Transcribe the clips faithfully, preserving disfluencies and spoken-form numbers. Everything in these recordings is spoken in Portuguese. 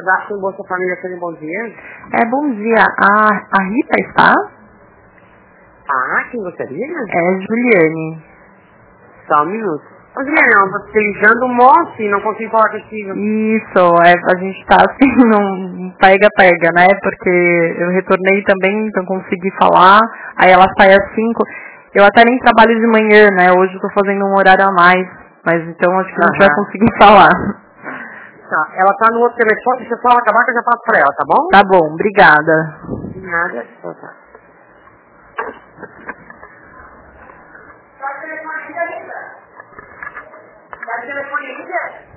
Cadastro em Bolsa Família, seja bom dia. É, bom dia. A, a Rita está? Ah, quem gostaria? É Juliane. Só um minuto. Ô, Juliane, eu tô te ligando um monte, não consigo falar contigo. Isso, é, a gente tá assim, num pega-pega, né? Porque eu retornei também, então consegui falar. Aí ela sai às cinco. Eu até nem trabalho de manhã, né? Hoje eu tô fazendo um horário a mais. Mas então acho que a gente vai conseguir falar. Tá, ela tá no outro telefone, deixa eu só acabar que eu já passo pra ela, tá bom? Tá bom, obrigada. De nada, só tá. Tá o telefone aqui, Rita? Tá o telefone aqui, Rita?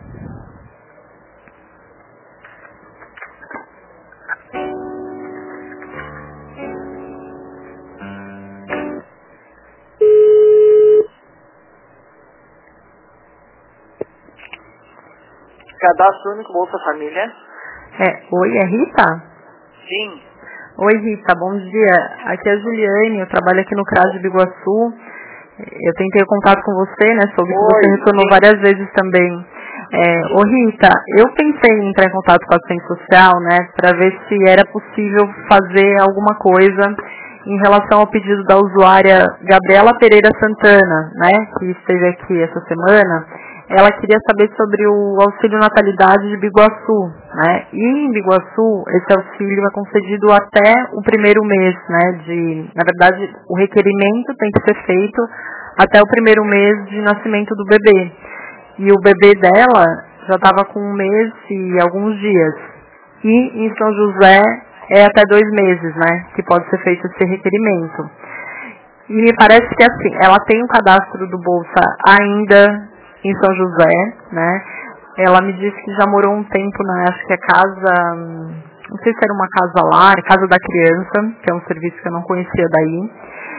Cadastro Único Bolsa Família? É, oi, é Rita? Sim. Oi, Rita, bom dia. Aqui é a Juliane, eu trabalho aqui no CRAS de Biguaçu. Eu tentei contato com você, né? Soube que Oi, você retornou sim. várias vezes também. É, ô Rita, eu pensei em entrar em contato com a assistente social, né? Para ver se era possível fazer alguma coisa em relação ao pedido da usuária Gabriela Pereira Santana, né? Que esteve aqui essa semana. Ela queria saber sobre o auxílio natalidade de Biguaçu, né? E em Biguaçu, esse auxílio é concedido até o primeiro mês, né? De, na verdade, o requerimento tem que ser feito até o primeiro mês de nascimento do bebê. E o bebê dela já estava com um mês e alguns dias. E em São José é até dois meses, né? Que pode ser feito esse requerimento. E me parece que assim, ela tem um cadastro do Bolsa ainda em São José, né? Ela me disse que já morou um tempo na, acho que é casa, não sei se era uma casa lar, casa da criança, que é um serviço que eu não conhecia daí.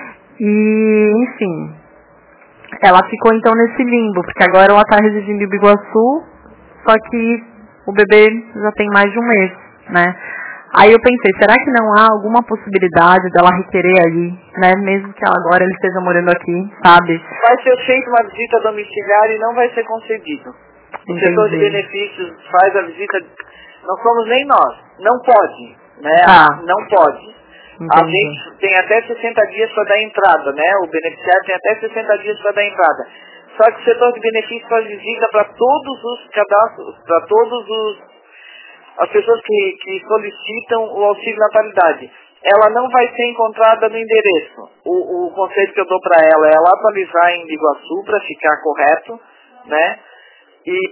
E, enfim, ela ficou então nesse limbo, porque agora ela está residindo em Biguaçu, só que o bebê já tem mais de um mês, né? Aí eu pensei, será que não há alguma possibilidade dela requerer aí, né? Mesmo que ela agora ele esteja morando aqui, sabe? Vai ser feita uma visita domiciliar e não vai ser concedido. O Entendi. setor de benefícios faz a visita, não somos nem nós, não pode, né? Tá. Não pode. A Entendi. gente tem até sessenta dias para dar entrada, né? O beneficiário tem até sessenta dias para dar entrada. Só que o setor de benefícios faz visita para todos os cadastros, para todos os as pessoas que, que solicitam o auxílio natalidade. Ela não vai ser encontrada no endereço. O, o conselho que eu dou para ela é ela atualizar em Biguaçu para ficar correto, né? E